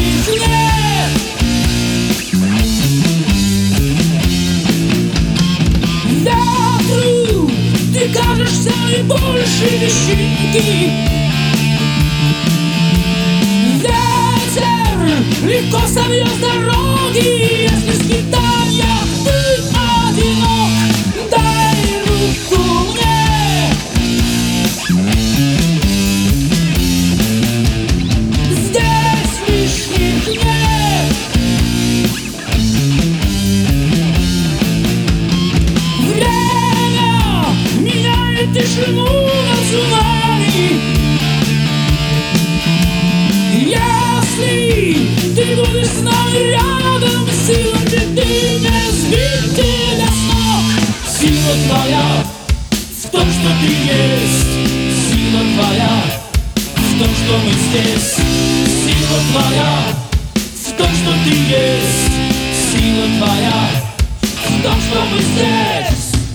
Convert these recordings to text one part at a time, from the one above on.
лишних нет. Ветру ты кажешься и больше вещинки. Ветер легко собьет с дороги, если в скитаниях ты одинок. Дай руку мне. Здесь лишних нет. Время меняет тишину на цунами. Если ты будешь с нами рядом, сила беды не сбить тебя с ног. Сила твоя в том, что ты есть. Сила твоя в том, что мы здесь. Сила твоя в том, что ты есть. Сила твоя в том, что мы здесь.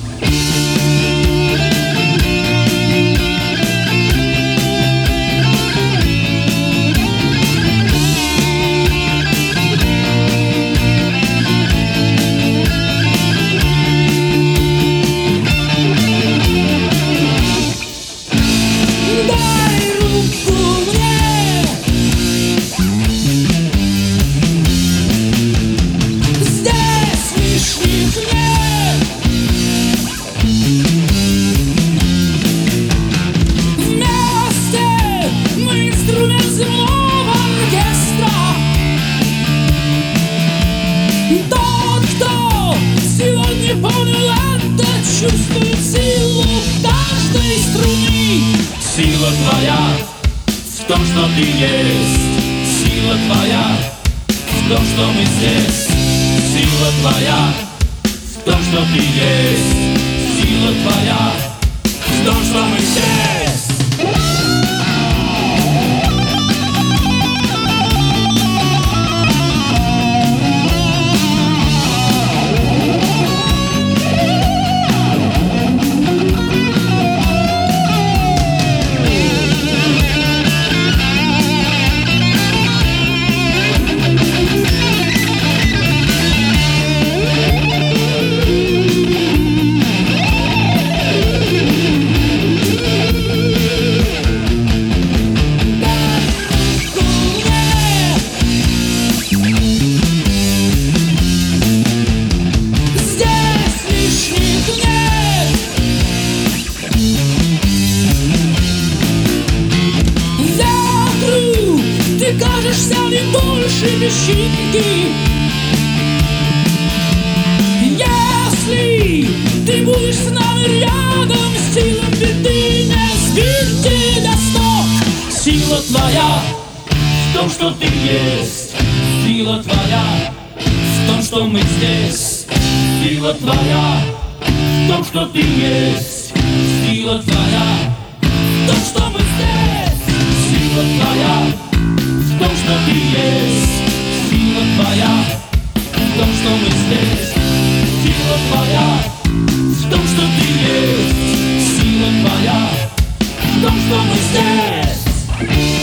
Понял это, чувствует силу в каждой струне. Сила твоя в том, что ты есть. Сила твоя в том, что мы здесь. Сила твоя в том, что ты есть. Сила твоя в том, что мы здесь. Ты кажешься мне больше вещинки. Если ты будешь с нами рядом, сила беды не сбить тебя с ног. Сила твоя в том, что ты есть. Сила твоя в том, что мы здесь. Сила твоя в том, что ты есть. Сила твоя в том, что мы здесь. Сила твоя в том, что ты есть. Сила твоя в том, что мы здесь. Сила твоя в том, что ты есть. Сила твоя в том, что мы здесь.